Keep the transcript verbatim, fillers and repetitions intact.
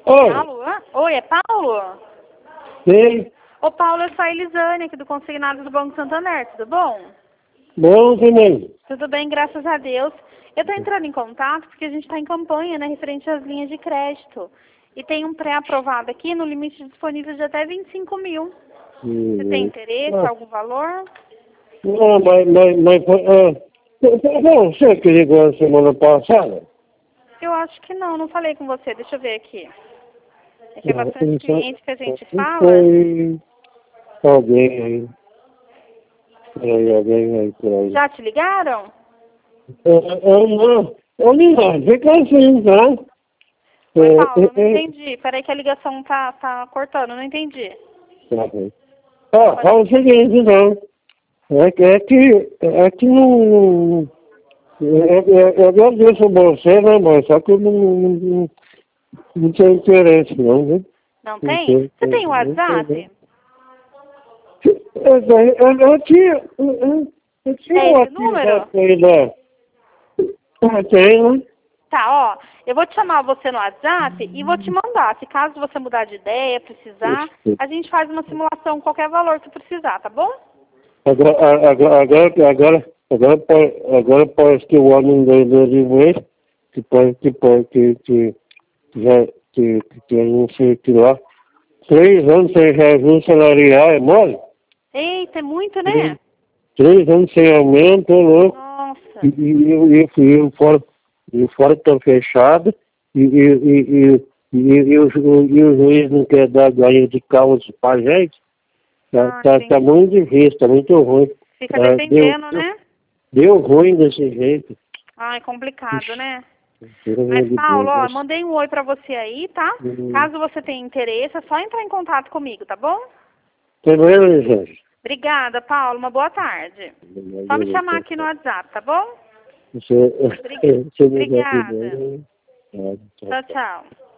Oi. Alô? Oi, é Paulo? Sim. Ô, Paulo, eu sou a Elisane, aqui do Consignado do Banco Santander, tudo bom? Bom também. Tudo bem, graças a Deus. Eu tô entrando em contato porque a gente está em campanha, né, referente às linhas de crédito. E tem um pré-aprovado aqui no limite disponível de até vinte e cinco mil. Você tem Hum. interesse, Ah, algum valor? não, mas, mas, mas foi, ah, foi você que ligou a semana passada? Eu acho que não, não falei com você, deixa eu ver aqui. É que é Não, bastante então, cliente que a gente não fala. foi alguém aí. Peraí, alguém aí por aí. Já te ligaram? Eu, eu não. Eu não, fica assim, tá? Oi, É, Paulo, eu não é, é, entendi. Peraí que a ligação tá, tá cortando, não entendi. tá bem. Ó, Pode- fala o seguinte, não. É que, é que, é que não. Eu, eu, eu agradeço você, né, mas só que eu não, não, não tenho interesse, não, né? Não Não tem? tenho Você tem interesse, não WhatsApp? tenho. Eu, eu, eu tinha, eu, eu eu tinha É um esse número? WhatsApp aí da. Eu tenho, né? Tá, ó, eu vou te chamar você no WhatsApp e vou te mandar. Se caso você mudar de ideia, precisar, a gente faz uma simulação, qualquer valor que precisar, tá bom? Agora, agora, agora, agora, agora, pode- agora parece que o homem da da doença, que pode, que pode, que, que, já, que, que, que a gente, que lá, três anos sem reajuste salarial, é mole? Eita, é muito, Três, né? três anos sem aumento, ô louco. E, Nossa. e, e, e, e o fora, e o fora tá fechado, e, e, e, e, e, e, o, ju- e o juiz não quer dar ganho de causa pra gente. Tá, Ah, tá, tá entendi. muito difícil, tá muito ruim. Fica Ah, deu, dependendo, né? deu ruim desse jeito. Ah, é complicado, Ixi, né? pelo amor Mas, de Paulo, Deus. ó, Mas, mandei um oi pra você aí, tá? hum, Caso você tenha interesse, é só entrar em contato comigo, tá bom? tem mesmo, gente? Obrigada, Paulo. Uma boa tarde. Só me chamar aqui no WhatsApp, tá bom? Você, Obrig- você me dá tudo Obrigada. aí. Ah, tchau, Tchau, tchau. tchau.